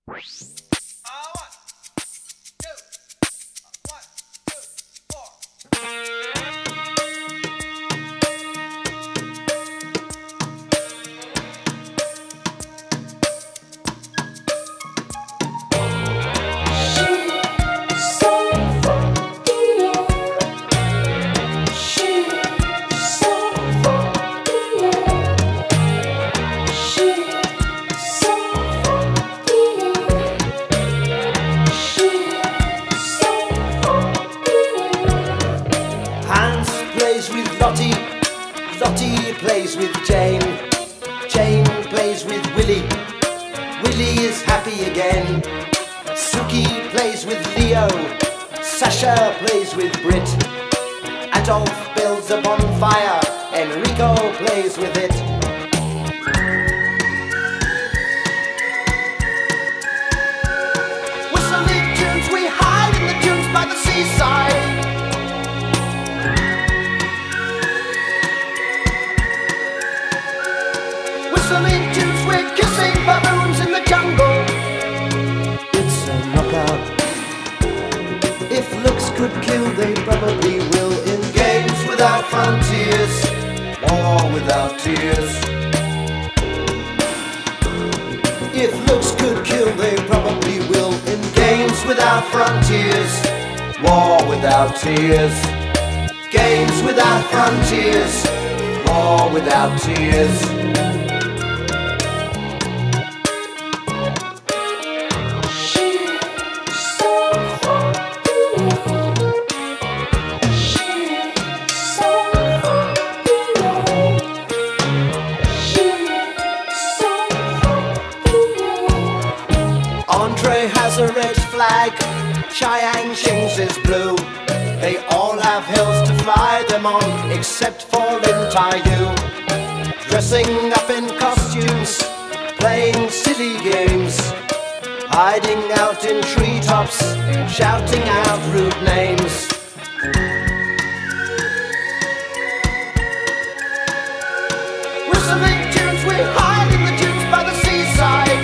Lottie plays with Jane, Jane plays with Willie, Willie is happy again. Suki plays with Leo, Sasha plays with Brit, Adolf builds a bonfire, Enrico plays with it. Whistling tunes, we hide in the dunes by the seaside. Whistling tunes, we're kissing baboons in the jungle. It's a knockout. If looks could kill, they probably will. In games without frontiers, war without tears. If looks could kill, they probably will. In games without frontiers, war without tears. Games without frontiers, war without tears. Andre has a red flag, Chiang Shing's is blue. They all have hills to fly them on, except for Lin Taiyu. Dressing up in costumes, playing silly games, hiding out in treetops, shouting out rude names. Whistling tunes, we hide in the dunes by the seaside.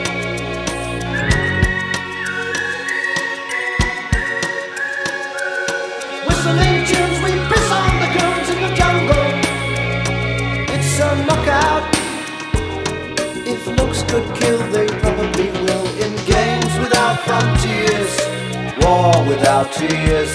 Whistling tunes, we piss on the goons in the jungle. It's a knockout. If looks could kill, they probably will. In games without frontiers, war without tears.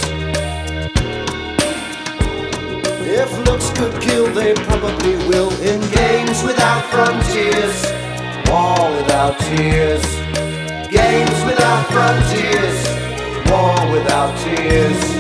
If looks could kill, they probably will. In games without frontiers, war without tears. Games without frontiers, war without tears.